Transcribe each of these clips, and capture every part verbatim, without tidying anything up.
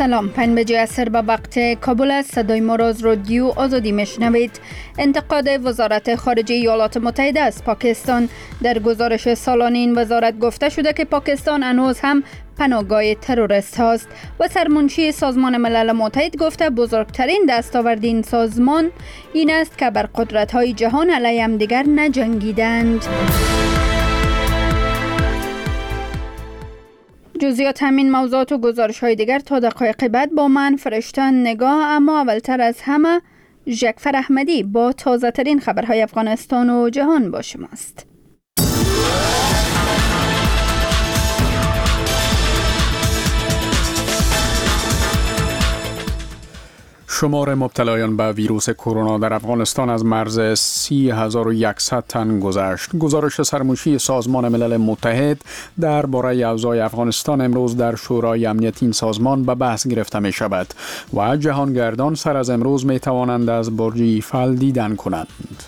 سلام، پنج بجه عصر به وقت کابل است. صدای ما را از رادیو آزادی میشنوید. انتقاد وزارت خارجه ایالات متحده از پاکستان. در گزارش سالانه این وزارت گفته شده که پاکستان هنوز هم پناهگاه تروریست هاست و سرمنشی سازمان ملل متحد گفته بزرگترین دستاورد این سازمان این است که بر قدرت های جهان علیه همدیگر نجنگیدند. جزئیات همین موضوعات و گزارش های دیگر تا دقایق بعد با من فرشته نگاه. اما اولتر از همه ژکفر احمدی با تازه ترین خبرهای افغانستان و جهان با شماست. شمار مبتلایان به ویروس کرونا در افغانستان از مرز سی هزار و صد تن گذشت. گزارش سرمنشی سازمان ملل متحد درباره اوضاع افغانستان امروز در شورای امنیت این سازمان به بحث گرفته می شود و جهانگردان سر از امروز می توانند از برج ایفل دیدن کنند.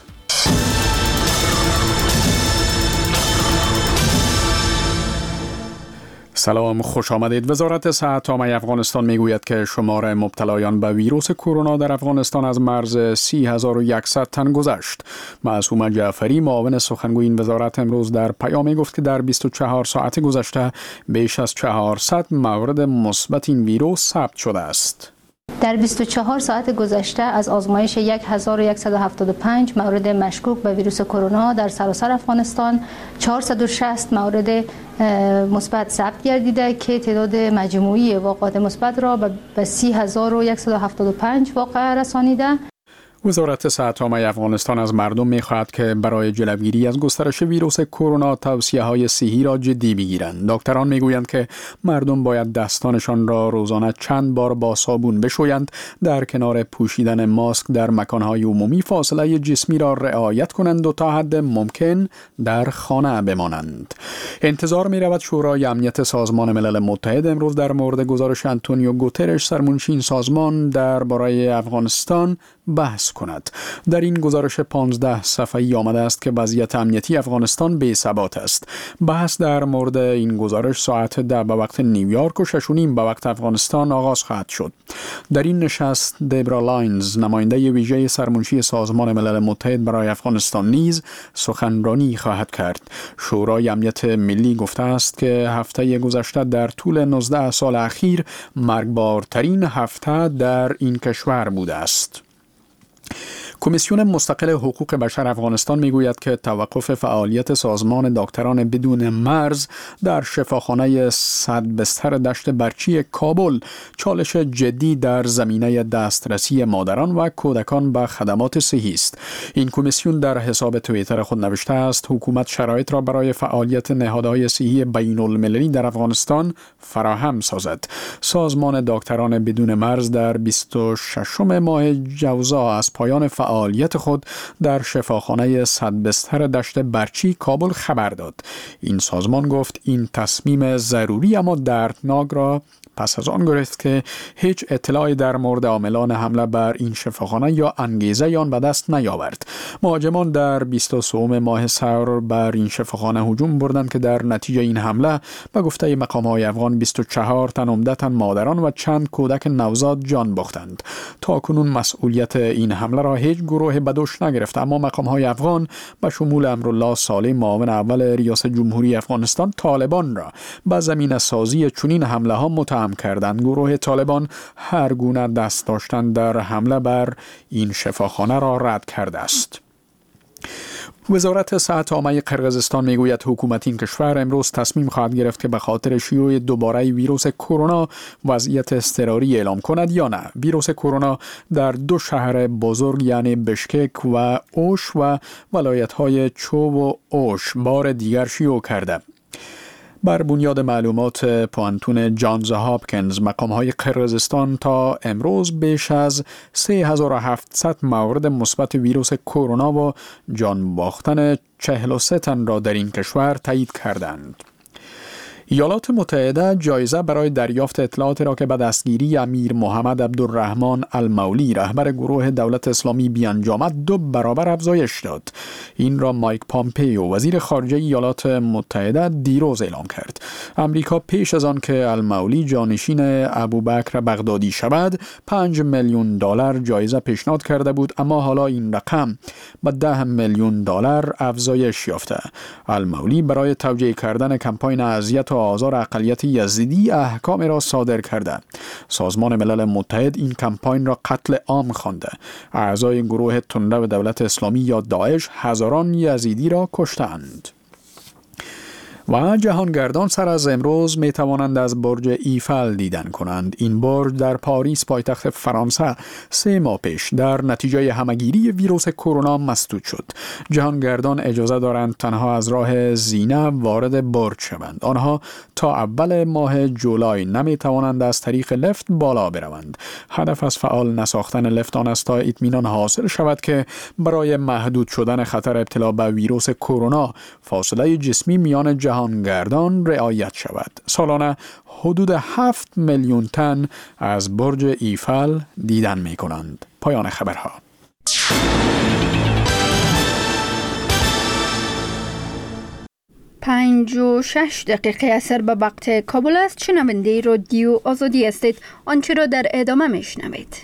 سلام، خوش آمدید. وزارت صحت عامه افغانستان میگوید که شمار مبتلایان به ویروس کرونا در افغانستان از مرز سی هزار و صد تن گذشت. معصومه جعفری معاون سخنگوی این وزارت امروز در پیامی گفت که در بیست و چهار ساعت گذشته بیش از چهارصد مورد مثبت این ویروس ثبت شده است. در بیست و چهار ساعت گذشته از آزمایش هزار و صد و هفتاد و پنج مورد مشکوک به ویروس کرونا در سراسر افغانستان چهارصد و شصت مورد مثبت ثبت گردیده که تعداد مجموعی واقعات مثبت را به سی هزار و صد و هفتاد و پنج واقعه رسانیده. وزارت صحت عامه افغانستان از مردم می‌خواهد که برای جلوگیری از گسترش ویروس کرونا توصیه‌های صحی را جدی بگیرند. دکتران می‌گویند که مردم باید دستانشان را روزانه چند بار با صابون بشویند، در کنار پوشیدن ماسک در مکان‌های عمومی فاصله جسمی را رعایت کنند و تا حد ممکن در خانه بمانند. انتظار می‌رود شورای امنیت سازمان ملل متحد امروز در مورد گزارش آنتونیو گوترش سرمنشی این سازمان درباره افغانستان بحث کند. در این گزارش پانزده صفحه‌ای آمده است که وضعیت امنیتی افغانستان بی‌ثبات است. بحث در مورد این گزارش ساعت ده به وقت نیویورک و شش و نیم به وقت افغانستان آغاز خواهد شد. در این نشست دبرا لاینز نماینده ویژه سرمنشی سازمان ملل متحد برای افغانستان نیز سخنرانی خواهد کرد. شورای امنیت ملی گفته است که هفته گذشته در طول نوزده سال اخیر مرگبارترین هفته در این کشور بوده است. کمیسیون مستقل حقوق بشر افغانستان میگوید که توقف فعالیت سازمان دکتران بدون مرز در شفاخانه صد بستر دشت برچی کابل چالش جدی در زمینه دسترسی مادران و کودکان به خدمات صحی است. این کمیسیون در حساب توییتر خود نوشته است حکومت شرایط را برای فعالیت نهادهای صحی بین المللی در افغانستان فراهم سازد. سازمان دکتران بدون مرز در بیست و ششم ماه جوزا از پایان فعالیت خود در شفاخانه صد بستر دشت برچی کابل خبر داد. این سازمان گفت این تصمیم ضروری اما دردناک را پس از آن گرفت که هیچ اطلاعی در مورد عاملان حمله بر این شفاخانه یا انگیزه آن به دست نیاورد. مهاجمان در بیست و سوم ماه سر بر این شفاخانه هجوم بردند که در نتیجه این حمله به گفته مقام‌های افغان بیست و چهار تن عمدتاً مادران و چند کودک نوزاد جان باختند. تا کنون مسئولیت این حمله را هیچ گروه به دوش نگرفت، اما مقام‌های افغان به شمول امرالله صالح معاون اول ریاست جمهوری افغانستان طالبان را به زمینه سازی چنین حمله ها متهم کردند. گروه طالبان هر گونه دست داشتن در حمله بر این شفاخانه را رد کرده است. وزارت صحت عامه قرقیزستان میگوید حکومت این کشور امروز تصمیم خواهد گرفت که به خاطر شیوع دوباره ویروس کرونا وضعیت اضطراری اعلام کند یا نه. ویروس کرونا در دو شهر بزرگ یعنی بشکک و اوش و ولایت‌های چو و اوش بار دیگر شیوع کرده. بر بنیاد معلومات پوانتون جانز هاپکینز مقام‌های قرقیزستان تا امروز بیش از سه هزار و هفتصد مورد مثبت ویروس کرونا و جان باختن چهل و سه تن را در این کشور تایید کردند. ایالات متحده جایزه برای دریافت اطلاعاتی را که به دستگیری امیر محمد عبدالرحمن المولی رهبر گروه دولت اسلامی بیانجامد دو برابر افزایش داد. این را مایک پامپیو وزیر خارجه ایالات متحده دیروز اعلام کرد. امریکا پیش از آن که المولی جانشین ابوبکر بغدادی شود پنج میلیون دلار جایزه پیشنهاد کرده بود، اما حالا این رقم به ده میلیون دلار افزایش یافته. المولی برای توجیه کردن کمپاین اذیت و آزار اقلیت یزیدی احکام را صادر کرده. سازمان ملل متحد این کمپاین را قتل عام خوانده. اعضای گروه تندرو و دولت اسلامی یا داعش هزاران یزیدی را کشتند. و جهانگردان سر از امروز می توانند از برج ایفل دیدن کنند. این برج در پاریس پایتخت فرانسه سه ماه پیش در نتیجه همگیری ویروس کرونا مسدود شد. جهانگردان اجازه دارند تنها از راه زینه وارد برج شوند. آنها تا اول ماه جولای نمی توانند از طریق لفت بالا بروند. هدف از فعال نساختن لفت آن است تا اطمینان حاصل شود که برای محدود شدن خطر ابتلا به ویروس کرونا فاصله جسمی میان جهانگردان رعایت شود. سالانه حدود هفت میلیون تن از برج ایفل دیدن می کنند. پایان خبرها. پنج و شش دقیقه اثر به وقت کابل است. شنونده رادیو آزادی هستید. آنچه را در ادامه می شنوید.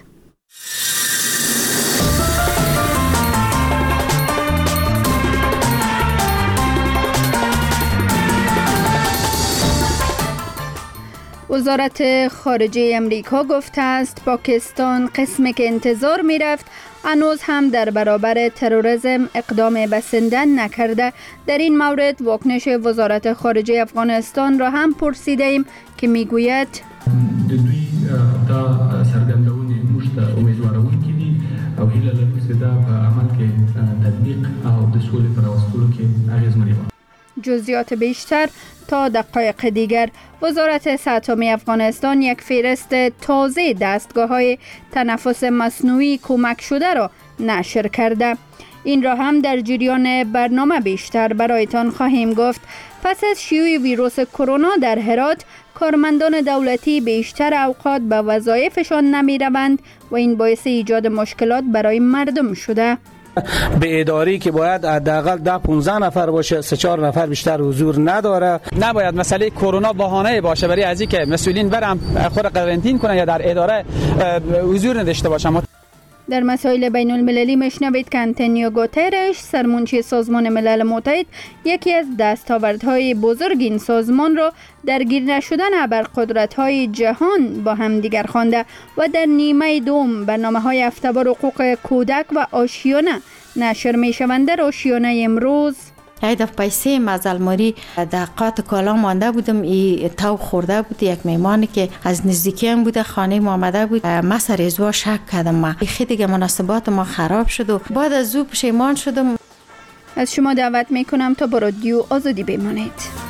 وزارت خارجه امریکا گفته است پاکستان قسمی که انتظار می رفت هنوز هم در برابر تروریسم اقدام بسنده نکرده. در این مورد واکنش وزارت خارجه افغانستان را هم پرسیده ایم که می گوید دوی دا سرګندونې موږ ته امیدوارونکي دي او هیله لرو چې دا په عمل کې تطبیق او د سولې په راوستلو کې اغیزمنې وي. جزئیات بیشتر تا دقایق دیگر. وزارت صحت عامه افغانستان یک فهرست تازه دستگاه‌های تنفس مصنوعی کمک شده را نشر کرده. این را هم در جریان برنامه بیشتر برایتان خواهیم گفت. پس از شیوع ویروس کرونا در هرات، کارمندان دولتی بیشتر اوقات به وظایفشان نمی روند و این باعث ایجاد مشکلات برای مردم شده. به اداری که باید حداقل ده پانزده نفر باشه، سه چهار نفر بیشتر حضور نداره. نباید مسئله کرونا بهانه باشه برای از اینکه مسئولین برم خود قرنطین کنن یا در اداره حضور نداشته باشن. در مسائل بین المللی مشنوید که آنتونیو گوترش سرمنشی سازمان ملل متحد یکی از دستاوردهای بزرگ این سازمان را درگیر نشدن ابرقدرت‌های جهان با هم دیگر خوانده و در نیمه دوم برنامه‌های هفته‌وار حقوق کودک و آشیانه نشر می‌شوند. در آشیانه امروز یک دفعه پیسې مزلماری دقات کالا مانده بودم، ای تو خورده بود. یک میمانی که از نزدیکی هم بوده خانه ما آمده بود، ما سر ازوا شک کردم. ما خیلی دیگه مناسبات ما خراب شد و بعد از او پشیمان شدم. از شما دعوت میکنم تا با رادیو آزادی بمانید.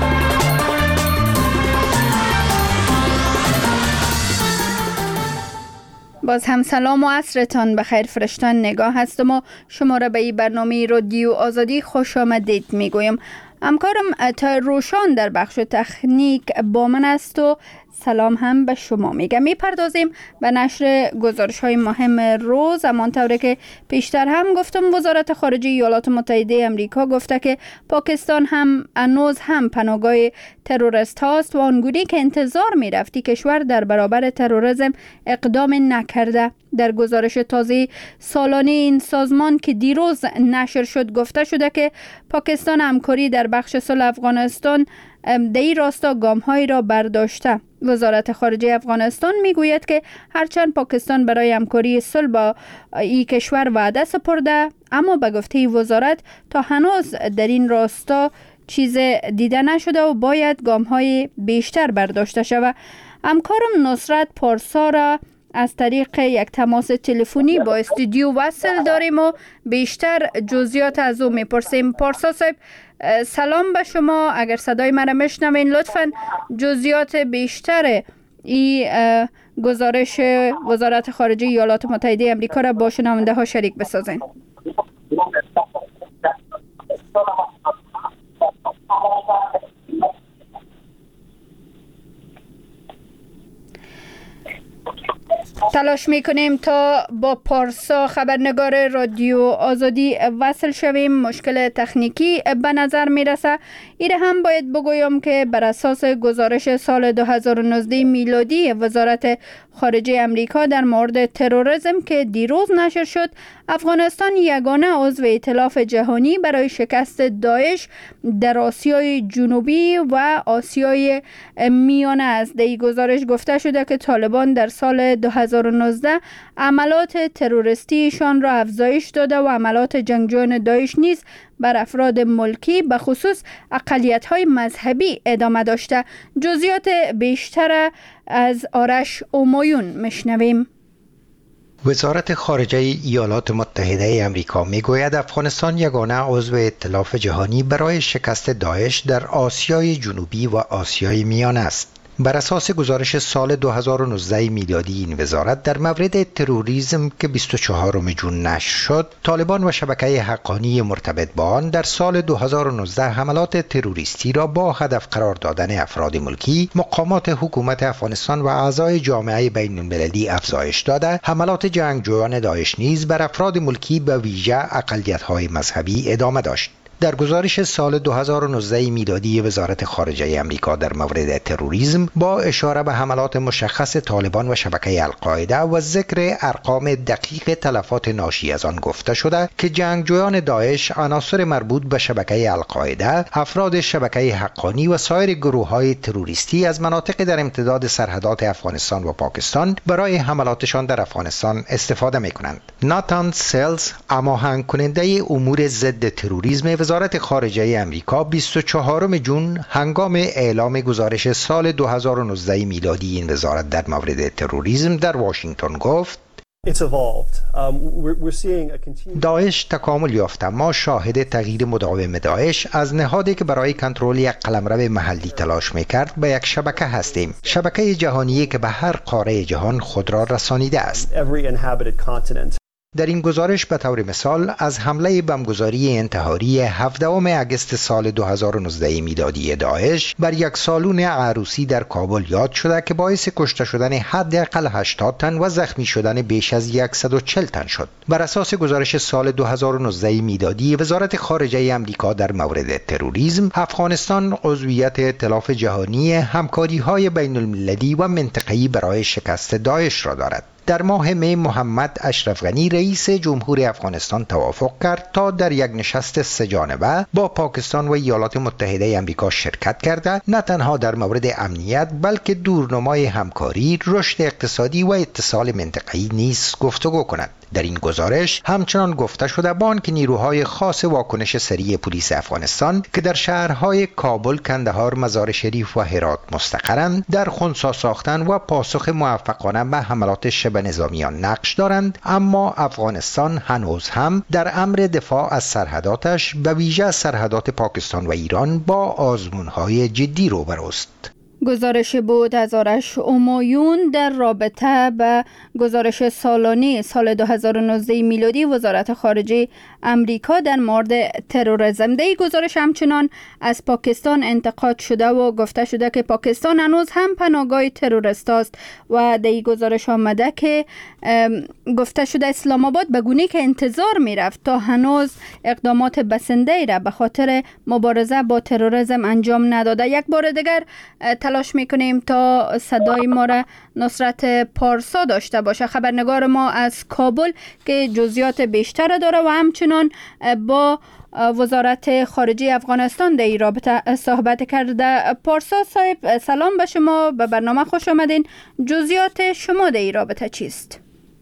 باز هم سلام و عصرتان بخیر فرشتان نگاه هستم و شما را به این برنامه رادیو آزادی خوش آمدید میگویم. همکارم تا روشان در بخش تکنیک با من است و سلام هم به شما میگم. میپردازیم به نشر گزارش های مهم روز. همانطوری که پیشتر هم گفتم وزارت خارجه ایالات متحده امریکا گفته که پاکستان هم هنوز هم پناهگاه تروریست هاست و آنگونه که انتظار میرفتی کشور در برابر تروریسم اقدام نکرده. در گزارش تازه سالانه این سازمان که دیروز نشر شد گفته شده که پاکستان همکاری در بخش صلح افغانستان در این راستا گام‌هایی را برداشته. وزارت خارجه افغانستان میگوید که هرچند پاکستان برای همکاری صلح با این کشور وعده سپرده، اما به گفته وزارت تا هنوز در این راستا چیز دیده نشده و باید گام‌های بیشتر برداشته شود. همکارم نصرت پارسا را از طریق یک تماس تلفنی با استودیو وصل داریم و بیشتر جزئیات از او میپرسیم. پارسا صاحب سلام به شما. اگر صدای مرا میشنوین لطفاً جزئیات بیشتر این گزارش وزارت خارجه ایالات متحده امریکا را با شنونده ها شریک بسازین. تلاش میکنیم تا با پارسا خبرنگار رادیو آزادی وصل شویم. مشکل تکنیکی به نظر میرسه. ایره هم باید بگویم که بر اساس گزارش سال دو هزار و نوزده میلادی وزارت خارجه امریکا در مورد تروریسم که دیروز نشر شد، افغانستان یگانه عضو ائتلاف جهانی برای شکست داعش در آسیای جنوبی و آسیای میانه است. در این گزارش گفته شده که طالبان در سال دو هزار و نوزده عملات تروریستیشان را افزایش داده و عملات جنگجویان داعش نیز بر افراد ملکی به خصوص اقلیت‌های مذهبی ادامه داشته. جزئیات بیشتر از آرش اومایون میشنویم. وزارت خارجه ایالات متحده آمریکا میگوید افغانستان یگانه عضو ائتلاف جهانی برای شکست داعش در آسیای جنوبی و آسیای میانه است. بر اساس گزارش سال دو هزار و نوزده میلادی این وزارت در مورد تروریسم که بیست و چهارم ژوئن نشر شد، طالبان و شبکه حقانی مرتبط با آن در سال دو هزار و نوزده حملات تروریستی را با هدف قرار دادن افراد ملکی، مقامات حکومت افغانستان و اعضای جامعه بین المللی افزایش داده. حملات جنگجویان داعش نیز بر افراد ملکی به ویژه اقلیت‌های مذهبی ادامه داشت. در گزارش سال دو هزار و نوزده میلادی وزارت خارجه آمریکا در مورد تروریسم با اشاره به حملات مشخص طالبان و شبکه القاعده و ذکر ارقام دقیق تلفات ناشی از آن گفته شده که جنگجویان داعش، عناصر مربوط به شبکه القاعده، افراد شبکه حقانی و سایر گروه‌های تروریستی از مناطق در امتداد سرحدات افغانستان و پاکستان برای حملاتشان در افغانستان استفاده می‌کنند. ناتان سلز، هماهنگ کننده امور ضد تروریسم وزارت خارجه امریکا، بیست و چهارم ژوئن هنگام اعلام گزارش سال دو هزار و نوزده میلادی این وزارت در مورد تروریسم در واشنگتن گفت: داعش تکامل یافته. ما شاهد تغییر مداوم داعش از نهادی که برای کنترل یک قلمرو محلی تلاش میکرد به یک شبکه هستیم، شبکه جهانی که به هر قاره جهان خود را رسانیده است. در این گزارش به طور مثال از حمله بمبگذاری انتحاری هفدهم اگست سال دو هزار و نوزده میلادی داعش بر یک سالن عروسی در کابل یاد شده که باعث کشته شدن حداقل هشتاد تن و زخمی شدن بیش از صد و چهل تن شد. بر اساس گزارش سال دو هزار و نوزده میلادی وزارت خارجه آمریکا در مورد تروریسم، افغانستان عضویت ائتلاف جهانی همکاری‌های بین المللی و منطقه‌ای برای شکست داعش را دارد. در ماه می محمد اشرف غنی رئیس جمهور افغانستان توافق کرد تا در یک نشست سه جانبه با پاکستان و ایالات متحده آمریکا شرکت کرده نه تنها در مورد امنیت بلکه دورنمای همکاری، رشد اقتصادی و اتصال منطقه‌ای نیز گفتگو کند. در این گزارش همچنان گفته شده بان که نیروهای خاص واکنش سریع پلیس افغانستان که در شهرهای کابل، کندهار، مزار شریف و هرات مستقرند، در خنثی ساختن و پاسخ موفقانه به حملات شبه نظامیان نقش دارند، اما افغانستان هنوز هم در امر دفاع از سرحداتش به ویژه سرحدات پاکستان و ایران با آزمون‌های جدی روبروست. گزارش بود از آرش اومایون در رابطه به گزارش سالانه سال دو هزار و نوزده میلادی وزارت خارجه امریکا در مورد تروریسم. در این گزارش همچنان از پاکستان انتقاد شده و گفته شده که پاکستان هنوز هم پناهگاه تروریست است و در این گزارش آمده که گفته شده اسلام آباد به گونه‌ای که انتظار میرفت تا هنوز اقدامات بسنده را به خاطر مبارزه با تروریسم انجام نداده. یک بار دیگر تلاش میکنیم تا صدای ما را نصرت پارسا داشته باشه، خبرنگار ما از کابل که جزئیات بیشتر داره و همچنان با وزارت خارجه افغانستان در این رابطه صحبت کرده. پارسا صاحب سلام به شما، به برنامه خوش آمدین. جزئیات شما در این رابطه چیست؟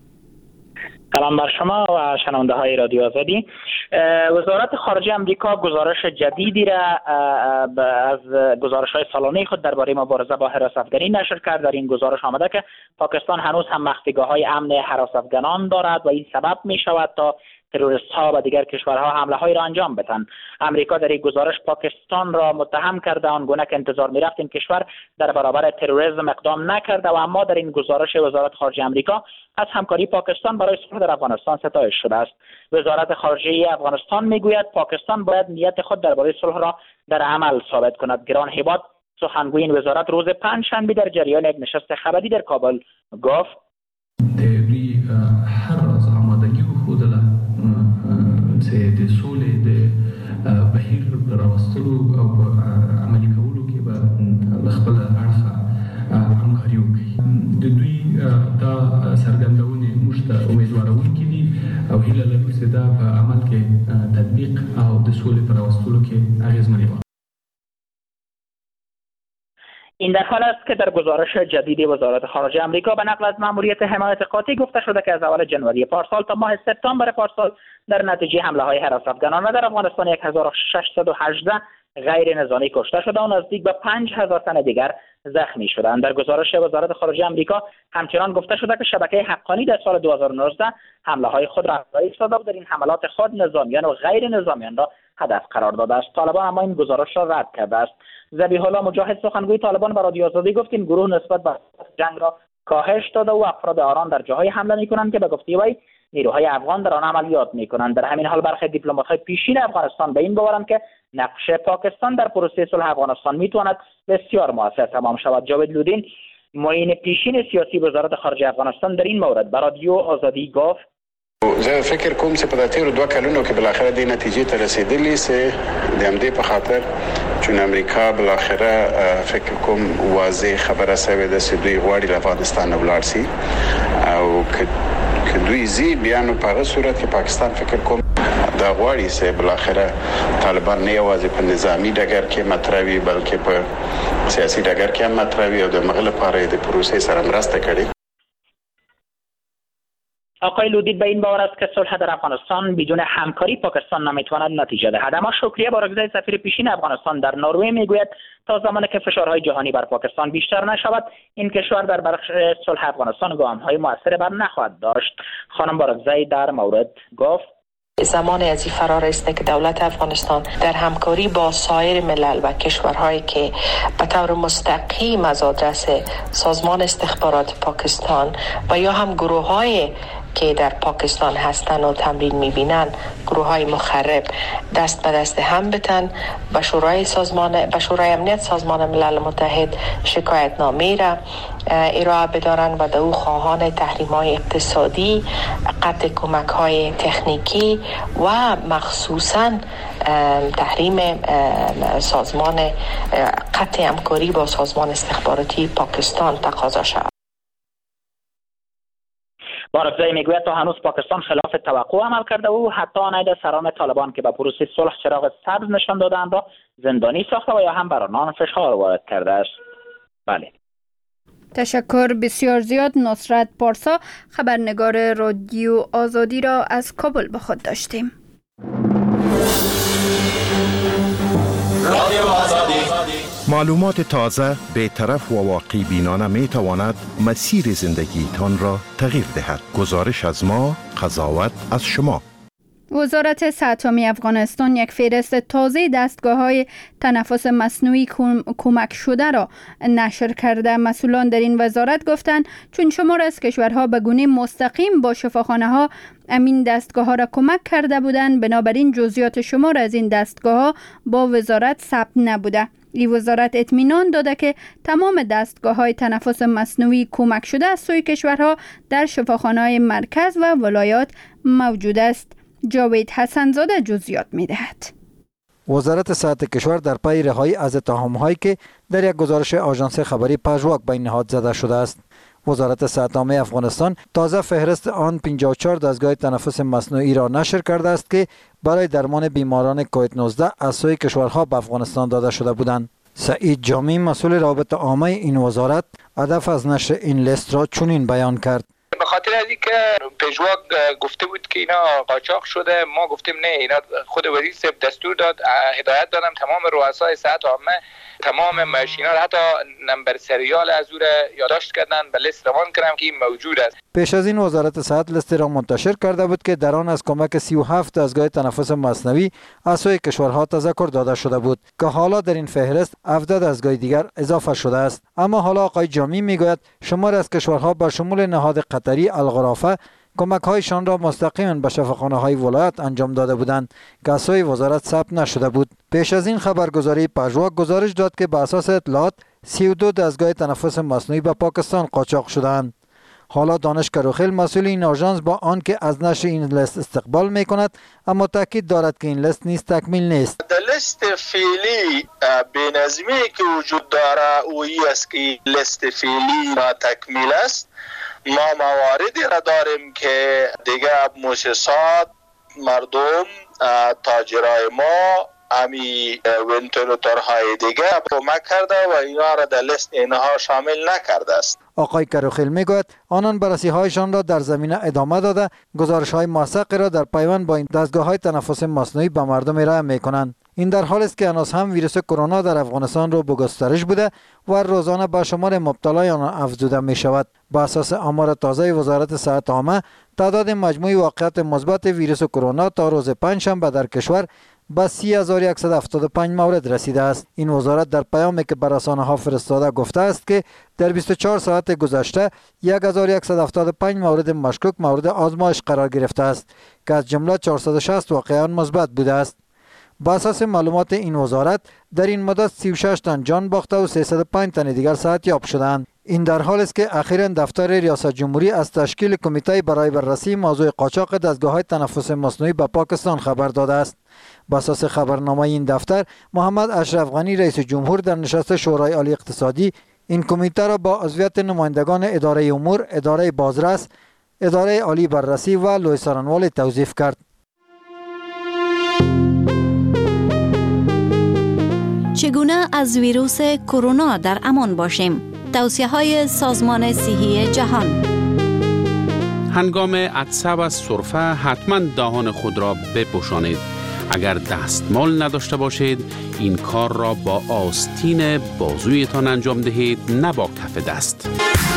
سلام بر شما و شنونده های رادیو آزادی. وزارت خارجه امریکا گزارش جدیدی را از گزارش های سالانه خود درباره مبارزه با هراس افغانی نشر کرد. در این گزارش آمده که پاکستان هنوز هم مخفیگاه های امن هراس افغانان دارد و این سبب می شود تا تروریست ها و دیگر کشورها حمله های را انجام بدهند. امریکا در این گزارش پاکستان را متهم کرده آنگونه که انتظار می رفت این کشور در برابر تروریسم اقدام نکرده و اما در این گزارش وزارت خارجه امریکا از همکاری پاکستان برای صلح در افغانستان ستایش شده است. وزارت خارجه افغانستان میگوید پاکستان باید نیت خود درباره صلح را در عمل ثابت کند. گران هیبات، سخنگوی این وزارت، روز پنجشنبه در جریان یک نشست خبری در کابل گفت: دوی هر راز آمادگی خودله چې د سولې د بهیر راوستلو او عملي کولو کې به له خپل اړخه همکاري وکړي. د دوی دا څرګندونې موږ ته امیدوارونکي دي او هیله لرو چې دا په عمل کې تطبیق او د سولې په راوستلو کې اغیزمنې وي. این در حال است که در گزارش جدید وزارت خارجه آمریکا به نقل از مأموریت حمایت قاطع گفته شده که از اول جنوری پارسال تا ماه سپتامبر پارسال در نتیجه حمله های هراس افغانانه در افغانستان یک هزار و ششصد و هجده غیر نظامی کشته شده و نزدیک به پنج هزار تن دیگر زخمی شدند. در گزارش وزارت خارجه آمریکا همچنان گفته شده که شبکه حقانی در سال دو هزار و نوزده حمله های خود را افزایش داده و در این حملات خود نظامیان و غیر نظامیان را هدف قرار داده است. طالبان اما این گزارش را رد کرده است. ذبیح الله مجاهد سخنگوی طالبان به رادیو آزادی گفت این گروه نسبت به جنگ را کاهش داده و افراد آران در جاهای حمله می‌کنند که به گفته وی نیروهای افغان در آن عملیات می‌کنند. در همین حال برخی دیپلمات‌های پیشین افغانستان به این باورند که نقش پاکستان در پروسه صلح افغانستان می‌تواند بسیار موثر تمام شود. جاوید لودین معین پیشین سیاسی وزارت خارجه افغانستان در این مورد به رادیو آزادی گفت زه فکر کوم چې په تیرو دوه کلونو کې بالاخره د نتیجې ته رسیدلی سي د همدې په خاطر چې امریکا بالاخره فکر کوم واضح خبره سوي ده چې دوی غواړي له افغانستان ولاړ شي او که دوی زی بیان په هغه صورت کې پاکستان فکر کوم دا غواړي چې بالاخره طالبان نه یوازې په نظامی ډګر کې مطرح وي بلکې په سیاسي ډګر کې هم مطرح وي او د مغل لپاره د پروسې سره مرسته کوي. آقای لودین به این باور است که صلح در افغانستان بدون همکاری پاکستان نمیتواند نتیجه دهد. اما شکریه بارگزای سفیر پیشین افغانستان در نروژ میگوید تا زمانی که فشارهای جهانی بر پاکستان بیشتر نشود این کشور در بخش صلح افغانستان گام‌های موثر بر نخواهد داشت. خانم بارگزای در مورد گفت زمان از این فرار است که دولت افغانستان در همکاری با سایر ملل و کشورهایی که به طور مستقیم از آدرس سازمان استخبارات پاکستان و یا هم گروه‌های که در پاکستان هستند و تمرین می‌بینند گروه‌های مخرب دست به دست هم بتن به شورای سازمان به شورای امنیت سازمان ملل متحد شکایتنامه را ارائه بدارن و در او خواهان تحریم‌های اقتصادی، قطع کمک‌های تکنیکی و مخصوصاً تحریم سازمان قطع همکاری با سازمان استخباراتی پاکستان تقاضا شود. بارگزای میگوید تا هنوز پاکستان خلاف توقع عمل کرده و حتی آنها سران طالبان که به پروسه صلح چراغ سبز نشان دادند را زندانی ساخته و یا هم بر آنان فشار وارد کرده است. بله. تشکر بسیار زیاد. نصرت پارسا خبرنگار رادیو آزادی را از کابل به خود داشتیم. رادیو آزادی معلومات تازه، بی‌طرف و واقع بینانه می تواند مسیر زندگی تان را تغییر دهد. گزارش از ما، قضاوت از شما. وزارت صحت عامه افغانستان یک فهرست تازه دستگاه‌های تنفس مصنوعی کمک شده را نشر کرده. مسئولان در این وزارت گفتند چون شمار از کشورها به گونه مستقیم با شفاخانه‌ها امین دستگاه‌ها را کمک کرده بودند، بنابراین جزئیات شمار از این دستگاه‌ها با وزارت ثبت نبوده. این وزارت اطمینان داده که تمام دستگاه‌های تنفس مصنوعی کمک شده از سوی کشورها در شفاخانه‌های مرکز و ولایات موجود است. جاوید حسن‌زاده جزئیات می‌دهد. وزارت صحت کشور در پی رهایی از اتهام‌هایی که در یک گزارش آژانس خبری پژواک به این نهاد زده شده است. وزارت صحت عامه افغانستان تازه فهرست آن پنجاه و چهار دستگاه تنفس مصنوعی را نشر کرده است که برای درمان بیماران کووید نوزده از سوی کشورها به افغانستان داده شده بودند. سعید جامی مسئول روابط عامه این وزارت هدف از نشر این لیست را چنین بیان کرد: به خاطر از اینکه پژواک گفته بود که اینا قاچاق شده، ما گفتیم نه، اینا خود وزیر صاحب دستور داد، هدایت دادم تمام رؤسای صحت عامه تمام ماشینا را حتی نمبر سریال از او را یادداشت کردن به لیست روان کردم که این موجود است. پیش از این وزارت صحت لیست را منتشر کرده بود که در آن از کمک سی و هفت دستگاه تنفس مصنوعی از سوی کشورها تذکر داده شده بود که حالا در این فهرست هفده دستگاه دیگر اضافه شده است. اما حالا آقای جامی میگوید شمار از کشورها به شمول نهاد قطری الغرافه کمک هایشان را مستقیما به شفاخانه های ولایت انجام داده بودند که از سوی وزارت ثبت نشده بود. پیش از این خبرگزاری پژواک گزارش داد که بر اساس اطلاعات سی و دو دستگاه تنفس مصنوعی به پاکستان قاچاق شدند. حالا دانش کروخیل مسئول این آژانس با آنکه از نشر این لیست استقبال میکند، اما تاکید دارد که این لیست نیز تکمیل نیست. لیست فعلی بینظمی که وجود داره اویی است که لیست فعلی ناتکمیل است. ما مواردی را داریم که دیگه مؤسسات، مردم، تاجرای ما، امی ونتولوتورهای دیگه کمک کرده و اینا را در لیست اینها شامل نکرده است. آقای کروخیل میگوید آنان بررسی هایشان را در زمینه ادامه داده گزارش های موثق را در پیوند با این دستگاه های تنفس مصنوعی به مردم ارائه میکنند. این در حالی است که هنوز هم ویروس کرونا در افغانستان رو به گسترش بوده و روزانه به شمار مبتلایان آن افزوده می شود. با اساس آمار تازه وزارت صحت عامه، تعداد مجموعی واقعات مثبت ویروس کرونا تا روز پنجشنبه در کشور به سی هزار و صد و هفتاد و پنج مورد رسیده است. این وزارت در پیامی که بر رسانه‌ها فرستاده گفته است که در بیست و چهار ساعت گذشته یک هزار و صد و هفتاد و پنج مورد مشکوک مورد آزمایش قرار گرفته است که از جمله چهارصد و شصت واقعا مثبت بوده است. با اساس معلومات این وزارت در این مدت سی و شش تن جان باخته و سیصد و پنج تن دیگر صحتیاب شدند. این در حالی است که اخیراً دفتر ریاست جمهوری از تشکیل کمیته برای بررسی موضوع قاچاق دستگاه‌های تنفس مصنوعی به پاکستان خبر داده است. با اساس خبرنامه این دفتر، محمد اشرف غنی رئیس جمهور در نشست شورای عالی اقتصادی این کمیته را با عضویت نمایندگان اداره امور، اداره بازرس، اداره عالی بررسی و لوی سارنوال توصیف کرد. چگونه از ویروس کرونا در امان باشیم؟ توصیه های سازمان صحی جهان. هنگام عطسه و سرفه حتما دهان خود را بپوشانید. اگر دستمال نداشته باشید، این کار را با آستین بازویتان انجام دهید، نه با کف دست.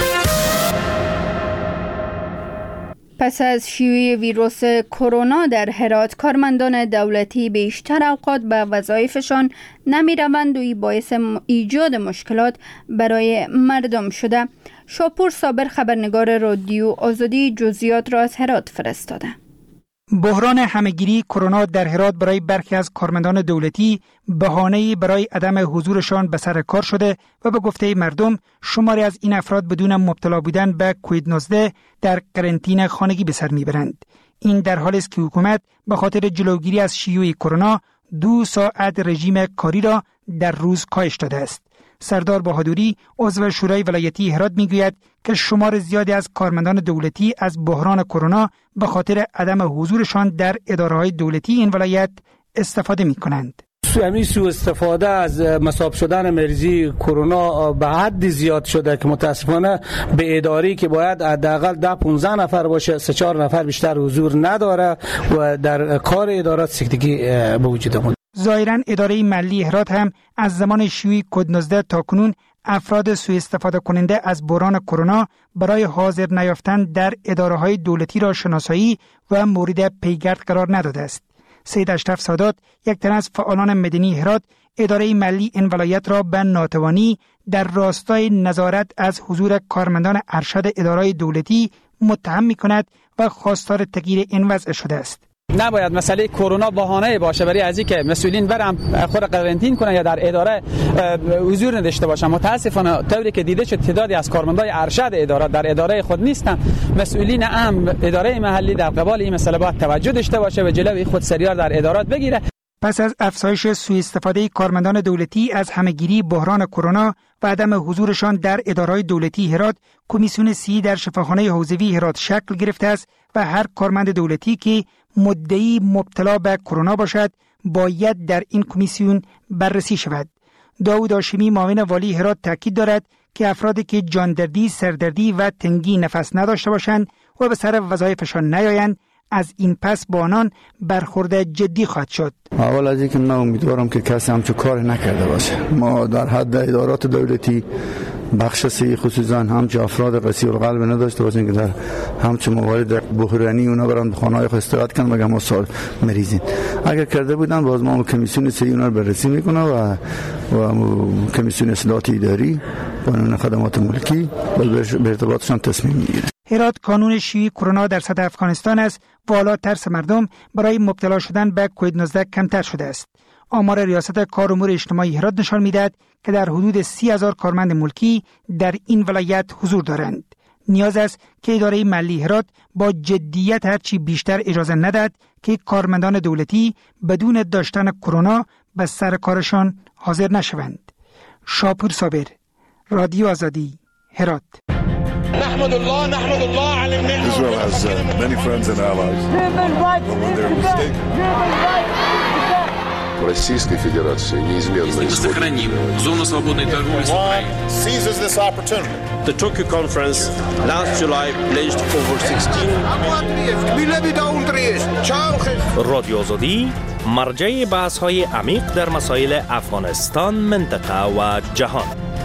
پس از شیوع ویروس کرونا در هرات، کارمندان دولتی بیشتر اوقات به وظایفشان نمی روند و این باعث ایجاد مشکلات برای مردم شده. شاپور صابر خبرنگار رادیو آزادی جزئیات را از هرات فرستاده. بحران همهگیری کرونا در هرات برای برخی از کارمندان دولتی بهانه‌ای برای عدم حضورشان به سر کار شده و به گفته مردم شماری از این افراد بدون مبتلا بودن به کووید نوزده در قرنطینه خانگی به سر میبرند. این در حالی است که حکومت به خاطر جلوگیری از شیوع کرونا دو ساعت رژیم کاری را در روز کاهش داده است. سردار بهادری عضو شورای ولایتی هرات میگوید که شمار زیادی از کارمندان دولتی از بحران کرونا به خاطر عدم حضورشان در اداره‌های دولتی این ولایت استفاده می‌کنند. همین سوء استفاده از مصاب شدن مریضی کرونا به حد زیاد شده که متاسفانه به اداری که باید حداقل ده پانزده نفر باشه، سه چهار نفر بیشتر حضور نداره و در کار ادارات سکتگی به وجود آمده. ظاهراً اداره ملی هرات هم از زمان شیوع کووید نوزده تا کنون افراد سوء استفاده کننده از بحران کرونا برای حاضر نیافتن در اداره‌های دولتی را شناسایی و مورد پیگرد قرار نداده است. سید اشرف سادات، یک تن از فعالان مدنی هرات، اداره ملی این ولایت را به ناتوانی در راستای نظارت از حضور کارمندان ارشد اداره‌های دولتی متهم می‌کند و خواستار تغییر این وضع شده است. نباید مسئله کرونا بهانه باشه برای از اینکه مسئولین برم خود قرنطین کنن یا در اداره حضور نداشته باشن. متاسفانه طوری که دیده شد تعدادی از کارمندان ارشد اداره در اداره خود نیستن. مسئولین هم اداره محلی در قبال این مسئله باید توجه داشته باشه و جلوی خودسریار در ادارات بگیره. پس از افزایش سوء استفاده کارمندان دولتی از همهگیری بحران کرونا و عدم حضورشان در اداره‌های دولتی هرات، کمیسیون سی در شفاخانه حوزوی هرات شکل گرفته است و هر کارمند دولتی که مدعی مبتلا به کرونا باشد باید در این کمیسیون بررسی شود. داوود هاشمی معاون والی هرات تاکید دارد که افرادی که جاندردی، سردردی و تنگی نفس نداشته باشند و به سر وظایفشان نیایند، از این پس با آنان برخورد جدی خواهد شد. اول از اینکه من امیدوارم که کسی همچون کار نکرده باشه. ما در حد ادارات دولتی بخش سی خصوصا همچون افراد قصیر القلب نداشته باشیم که در همچون موارد بحرانی اونا برن خانه‌های خود استراحت کنن مگه ما سال مریضین. اگر کرده بودن باز ما کمیسیون سی اونا رو بررسی میکنه و و کمیسیون اصلاحات اداری قانون خدمات ملکی به ارتباطشان تصمیم میگیره. هرات کانون شیوع کرونا در سطح افغانستان است و حالا ترس مردم برای مبتلا شدن به کووید نوزده کمتر شده است. آمار ریاست کار امور اجتماعی هرات نشان می‌دهد که در حدود سی هزار کارمند ملکی در این ولایت حضور دارند. نیاز است که اداره ملی هرات با جدیت هرچی بیشتر اجازه ندهد که کارمندان دولتی بدون داشتن کرونا به سر کارشان حاضر نشوند. شاپور صابر، رادیو آزادی، هرات. نحمد الله نحمد الله على النعمة. Israel has uh, many friends and allies. But when they're mistaken. Российской Федерации неизменно мы сохраним зону свободной торговли с Украиной. Seizes this opportunity. The Tokyo conference last July pledged over sixteen. رادیو آزادی مرجع بحث‌های عمیق در مسائل افغانستان، منطقه و جهان.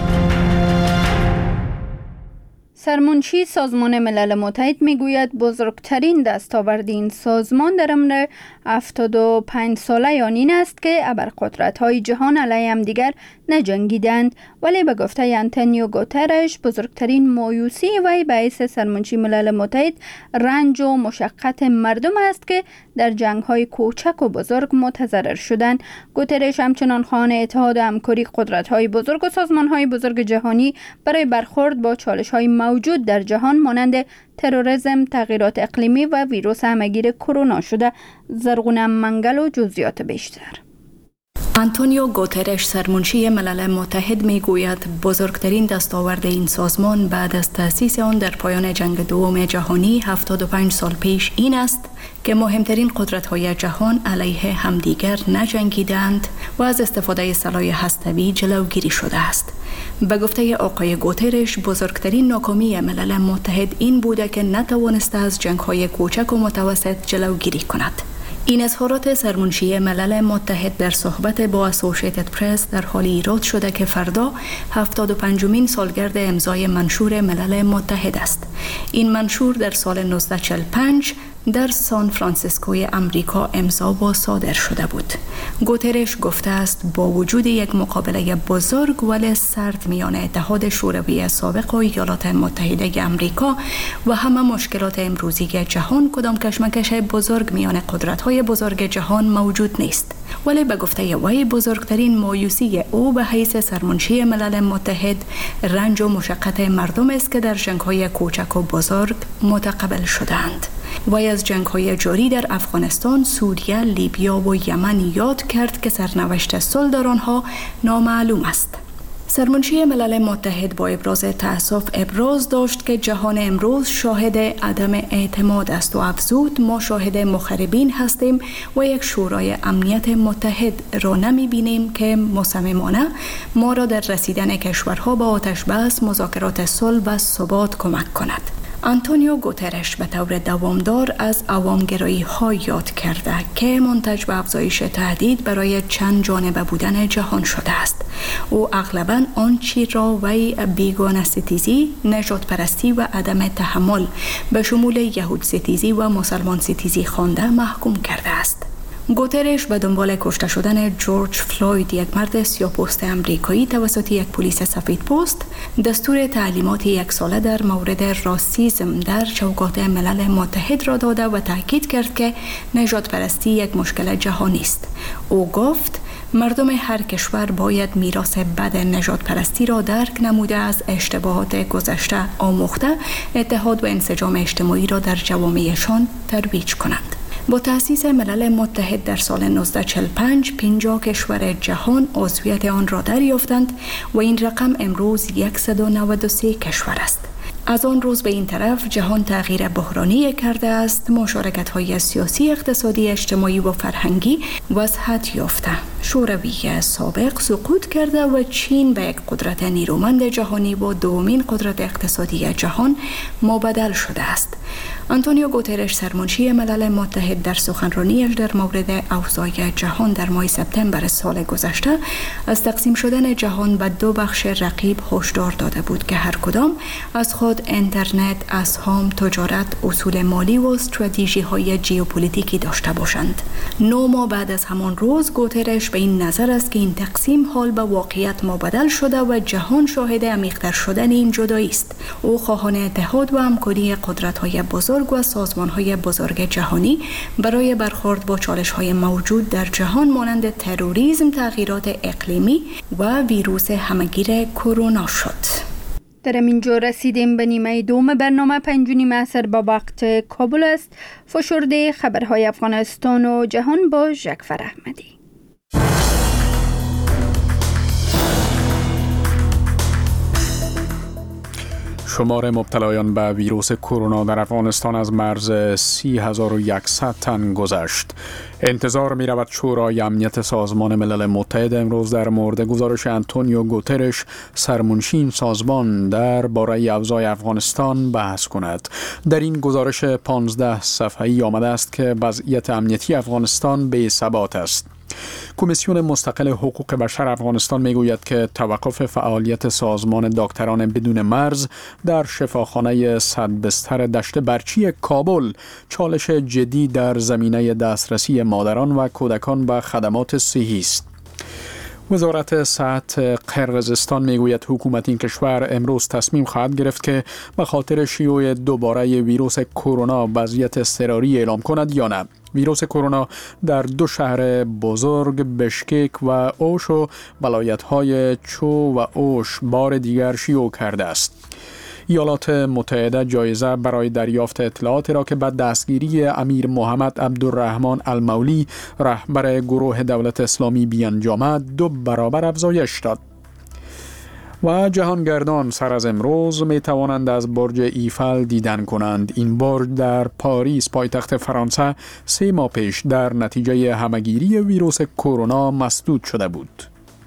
سرمنشی سازمان ملل متحد میگوید بزرگترین دستاورد این سازمان در عمر هفتاد و پنج ساله آن این است که ابرقدرت‌های جهان علیه همدیگر نجنگیدند، ولی به گفته آنتونیو گوترش بزرگترین مایوسی وی به حیث سرمنشی ملل متحد رنج و مشقت مردم است که در جنگ‌های کوچک و بزرگ متضرر شدند. گوترش همچنان خواهان اتحاد و همکاری قدرت‌های بزرگ و سازمان‌های بزرگ جهانی برای برخورد با چالش‌های موجود در جهان مانند تروریسم، تغییرات اقلیمی و ویروس همه‌گیر کرونا شده. زرغون منگل و جزئیات بیشتر. آنتونیو گوترش سرمنشی ملل متحد میگوید بزرگترین دستاورد این سازمان بعد از تأسیس آن در پایان جنگ دوم جهانی هفتاد و پنج سال پیش این است که مهمترین قدرت‌های جهان علیه همدیگر نجنگیدند و از استفاده سلاح هسته‌ای جلوگیری شده است. به گفته آقای گوترش بزرگترین ناکامی ملل متحد این بوده که نتوانسته از جنگ‌های کوچک و متوسط جلوگیری کند. این اظهارات سرمنشی ملل متحد در صحبت با اسوسییتد پرس در حال ایراد شده که فردا هفتاد و پنجمین سالگرد امضای منشور ملل متحد است. این منشور در سال نوزده چهل و پنج در سان فرانسیسکوی امریکا امضا و صادر شده بود. گوترش گفته است با وجود یک مقابله بزرگ ولی سرد میان اتحاد شوروی سابق و ایالات متحده امریکا و همه مشکلات امروزی جهان کدام کشمکش بزرگ میان قدرت‌های بزرگ جهان موجود نیست. ولی به گفته وی بزرگترین مایوسی او به حیث سرمنشی ملل متحد رنج و مشقت مردم است که در جنگ‌های کوچک و بزرگ متقبل شدند. وی از جنگ‌های جاری در افغانستان، سوریه، لیبیا و یمن یاد کرد که سرنوشت صلح در آنها نامعلوم است. سرمنشی ملل متحد با ابراز تأسف ابراز داشت که جهان امروز شاهد عدم اعتماد است و افزود ما شاهد مخربین هستیم و یک شورای امنیت متحد را نمی بینیم که مصممانه ما را در رسیدن کشورها به آتش بس، مذاکرات صلح و ثبات کمک کند. آنتونیو گوترش به طور دوامدار از عوامگرایی ها یاد کرده که منتج به افزایش تهدید برای چند جانبه بودن جهان شده است. او اغلباً آنچه را وی بیگانه ستیزی، نژاد پرستی و عدم تحمل به شمول یهود ستیزی و مسلمان ستیزی خوانده محکوم کرده است. گوترش به دنبال کشته شدن جورج فلوید، یک مرد سیاه‌پوست آمریکایی توسط یک پلیس سفیدپوست، دستور تعلیمات یک ساله در مورد راسیسم در چوکات ملل متحد را داده و تاکید کرد که نژاد پرستی یک مشکل جهانی است. او گفت مردم هر کشور باید میراث بد نژاد پرستی را درک نموده از اشتباهات گذشته آموخته اتحاد و انسجام اجتماعی را در جوامعشان ترویج کنند. با تأسیس ملل متحد در سال نوزده چهل و پنج پنجاه کشور جهان عضویت آن را دریافتند و این رقم امروز صد و نود و سه کشور است. از آن روز به این طرف جهان تغییر بحرانی کرده است. مشارکت‌های سیاسی، اقتصادی، اجتماعی و فرهنگی وسعت یافته. شوروی سابق سقوط کرده و چین به یک قدرت نیرومند جهانی و دومین قدرت اقتصادی جهان مبدل شده است. آنتونیو گوترش سرمنشی ملل متحد در سخنرانیش در مورد اوضاع جهان در ماه سپتامبر سال گذشته از تقسیم شدن جهان به دو بخش رقیب هشدار داده بود که هر کدام از خود اینترنت، اسهام، تجارت، اصول مالی و استراتژی های ژئوپلیتیکی داشته باشند. نه ماه بعد از همان روز گوترش به این نظر است که این تقسیم حال به واقعیت مبدل شده و جهان شاهد عمیق‌تر شدن این جدایی است. او خواهان اتحاد و همکاری قدرت‌های بزرگ و سازمان‌های بزرگ جهانی برای برخورد با چالش‌های موجود در جهان مانند تروریسم، تغییرات اقلیمی و ویروس همه‌گیر کرونا شد. در اینجا رسیدیم به نیمه دوم برنامه. پنج و نیم عصر با وقت کابل است. فشرده خبرهای افغانستان و جهان با جعفر احمدی. شمار مبتلایان به ویروس کرونا در افغانستان از مرز سی هزار و صد تن گذشت. انتظار می رود شورای امنیت سازمان ملل متحد امروز در مورد گزارش آنتونیو گوترش سرمنشی این سازمان در باره اوضاع افغانستان بحث کند. در این گزارش پانزده صفحه‌ای آمده است که وضعیت امنیتی افغانستان به ثبات است. کمیسیون مستقل حقوق بشر افغانستان میگوید که توقف فعالیت سازمان دکتران بدون مرز در شفاخانه صد بستر دشت برچی کابل چالش جدی در زمینه دسترسی مادران و کودکان به خدمات صحی است. وزارت صحت قرقیزستان میگوید حکومت این کشور امروز تصمیم خواهد گرفت که به خاطر شیوع دوباره ویروس کرونا وضعیت اضطراری اعلام کند یا نه. ویروس کرونا در دو شهر بزرگ بشکک و اوش و ولایت‌های چو و اوش بار دیگر شیوع کرده است. ایالات متحده جایزه برای دریافت اطلاعاتی را که بعد دستگیری امیر محمد عبدالرحمن المولی رهبر گروه دولت اسلامی بیانجامد دو برابر افزایش داد. و جهانگردان سر از امروز می توانند از برج ایفل دیدن کنند. این برج در پاریس پایتخت فرانسه سه ماه پیش در نتیجه همهگیری ویروس کرونا مسدود شده بود.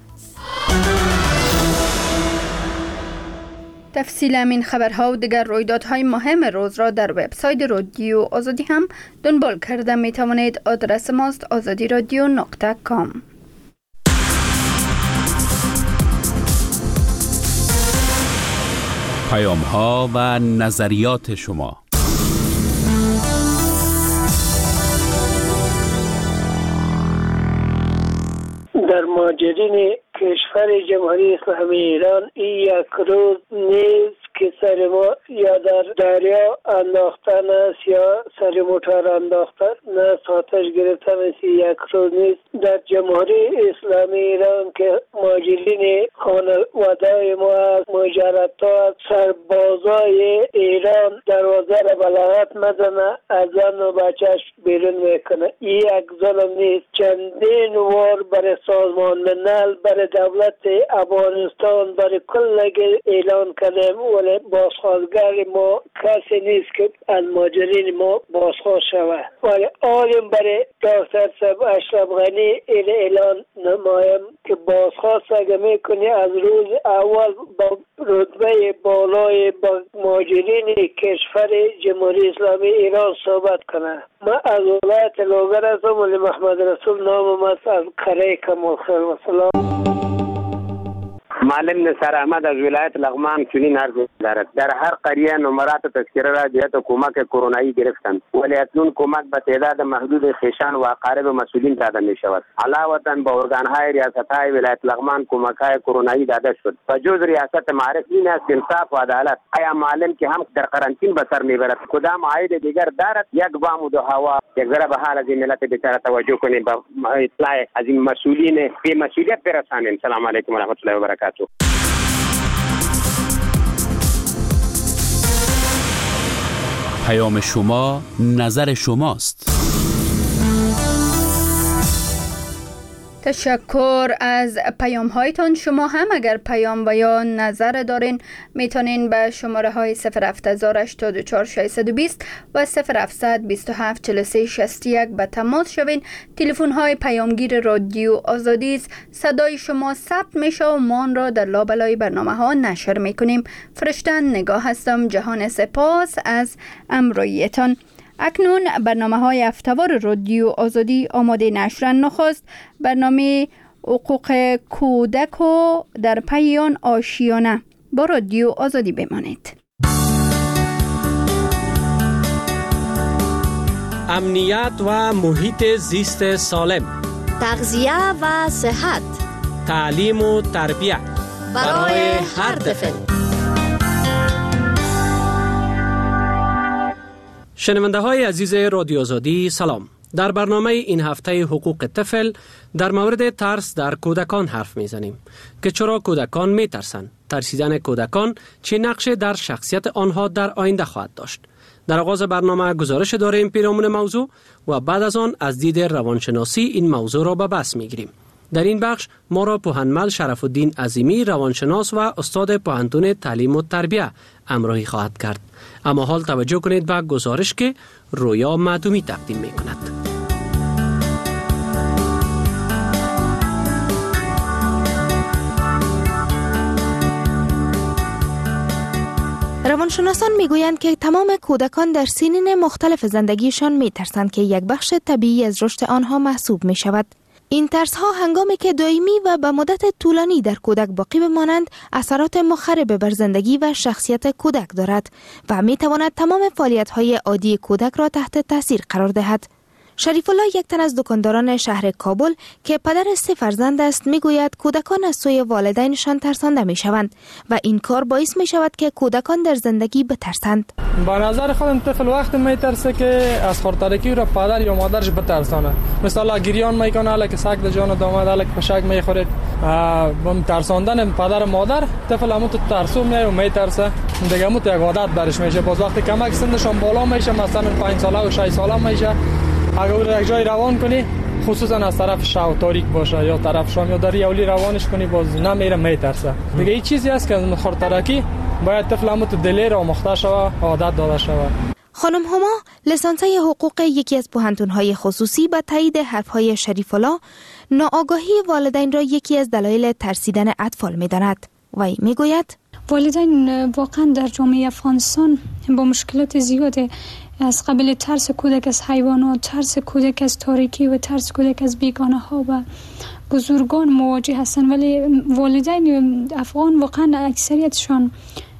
تفصیل این خبرها و دیگر رویدادهای مهم روز را در وبسایت رادیو آزادی هم دنبال کرده می توانید. آدرس ماست آزادی رادیو نقطه کام. پیام ها و نظریات شما. در مهاجرین کشور جمهوری اسلامی ایران این یک روز نیست که سر ما یا در دریا انداختن است یا سر موتور انداختن، نه آتش گرفتن است. یک روز نیست در جمهوری اسلامی ایران که مهاجرین خانواده ما از مهاجرت‌ها سربازای ایران دروازه را بلاغت مزنه از زن و بچهش بیرون میکنه. این یک ظلم نیست. چندین وار برای سازمان ملل، برای دولت افغانستان، برای کل اعلان کردیم ولی بازخواستگر ما کسی نیست که از مهاجرین ما بازخواست شود. ولی آلیم برای دکتر صاحب اشرف غنی این اعلان نمایم که بازخواست اگه میکنی از روز اول با رتبه بالای با مهاجرین کشور جمهوری اسلامی ایران صحبت کنه. ما از ولایت لوگر هستم ولی محمد رسول نامم است از کره کمال خیر و سلام. معلم نصر احمد از ولایت لغمان چنین عرض دارد. در هر قریه نمرات تذکره را جهت کمک کرونایی گرفتند ولی اکنون کمک به تعداد محدود خویشان و اقارب مسئولین داده می شود. علاوه به ارگانهای ریاستهای ولایت لغمان کمک‌های کرونایی داده شد. و جز ریاست معرف این است انصاف و عدالت. آیا معلم که هم در قرنطین به سر میبرد کدام عاید دیگر دارد؟ یک بام و دو هوا. یک ذره به حال از این ملت بیچاره توجه کنیم، به اطلاع از این مسئولین به مسئولیت برسانیم. سلام علیکم و رحمت الله و برکاته. پیام شما، نظر شماست. تشکر از پیام هایتان. شما هم اگر پیام و یا نظر دارین میتونین به شماره های صفر هفت هشتاد و چهار ششصد و بیست و صفر هفت دو هفت چهل و سه شصت و یک به تماس شوین. تلفن های پیامگیر رادیو آزادی است. صدای شما ثبت میشه و ما آن را در لابلای برنامه ها نشر میکنیم. فرشته نگاه هستم. جهان سپاس از امرویتان. اکنون برنامه های هفته‌وار رادیو آزادی آماده نشرن. نخست برنامه حقوق کودک و در پی آن آشیانه. با رادیو آزادی بمانید. امنیت و محیط زیست سالم، تغذیه و صحت، تعلیم و تربیت برای هر طفل. شنونده های عزیز رادیو آزادی سلام. در برنامه این هفته حقوق طفل در مورد ترس در کودکان حرف میزنیم که چرا کودکان میترسند، ترسیدن کودکان چه نقش در شخصیت آنها در آینده خواهد داشت. در آغاز برنامه گزارش داریم پیرامون موضوع و بعد از آن از دید روانشناسی این موضوع را به بحث میگیریم. در این بخش ما را پوهنمند شرف الدین عظیمی روانشناس و استاد پوهنتون تعلیم و تربیت همراهی خواهد کرد. اما حال توجه کنید به گزارش که رویا معدومی تقدیم می کند. روانشناسان میگویند که تمام کودکان در سنین مختلف زندگیشان میترسند که یک بخش طبیعی از رشد آنها محسوب می شود. این ترس ها هنگامی که دائمی و به مدت طولانی در کودک باقی بمانند اثرات مخرب بر زندگی و شخصیت کودک دارد و می تواند تمام فعالیت های عادی کودک را تحت تاثیر قرار دهد. شریف الله، یک تن از دکانداران شهر کابل که پدر سه فرزند است، میگوید کودکان از سوی والدینشان ترسانده می شوند و این کار باعث می شود که کودکان در زندگی بترسند. با نظر خودم طفل وقت می ترسه که از خورترکی را پدر یا مادرش بترسانه. مثلا گریان میکنه، الک سگ در جان داماد، الک پشک میخوره. با ترساندن پدر و مادر طفل همون تو ترسو میای و می ترسه. دیگه همون یک عادت برش میشه. باز وقتی کمک سنشون بالا میشه، مثلا پنج ساله و شش ساله میشه، اگر او یک جای روان کنی، خصوصا از طرف شو تاریک باشه یا طرف شام یا داری اولی روانش کنی، باز نمیره، میترسه. دیگه این چیزی است که از خورترکی باید طفل همون تو دلی را مخته شوه، عادت داده شوه. خانم هما، لیسانسه حقوق یکی از پوهنتون‌های خصوصی، به تایید حرف‌های شریف الله، ناآگاهی والدین را یکی از دلایل ترسیدن اطفال می‌داند. وی میگوید والدین واقعا در جامعه افغانستان با مشکلات زیاده، از قبل ترس کودک از حیوانات، ترس کودک از تاریکی و ترس کودک از بیگانه ها و بزرگان مواجه هستند، ولی والدین افغان واقعا اکثریتشان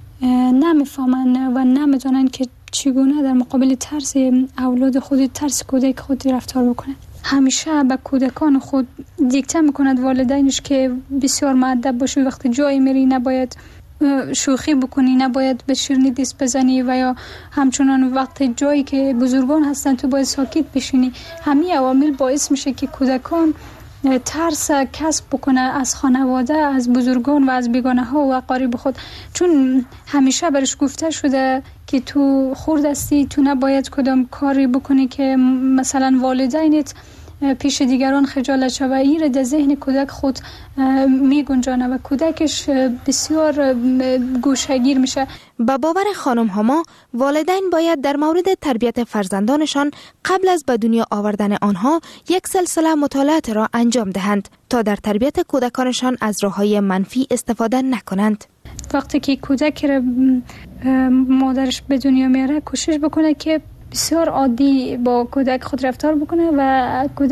نمیفهمند و نمیدونند که چگونه در مقابل ترس اولاد خود، ترس کودک خود رفتار بکنند. همیشه به کودکان خود دیکته میکند والدینش که بسیار مؤدب باشی، وقتی جایی میری نباید شوخی بکنی، نباید به شیرینی دست بزنی و یا همچنان وقت جایی که بزرگان هستن تو باید ساکت بشینی. همین عوامل باعث میشه که کودکان ترس کسب بکنه از خانواده، از بزرگان و از بیگانه ها و اقارب خود، چون همیشه برش گفته شده که تو خرد هستی، تو نباید کدام کاری بکنی که مثلا والدینت پیش دیگران خجالت شوه. این در ذهن کودک خود می گنجانه و کودکش بسیار گوشهگیر میشه. با باور خانم هما، والدین باید در مورد تربیت فرزندانشان قبل از به دنیا آوردن آنها یک سلسله مطالعات را انجام دهند تا در تربیت کودکانشان از راههای منفی استفاده نکنند. وقتی که کودک مادرش به دنیا میاره، کوشش بکنه که بسیار عادی با کودک خود رفتار بکنه و کودک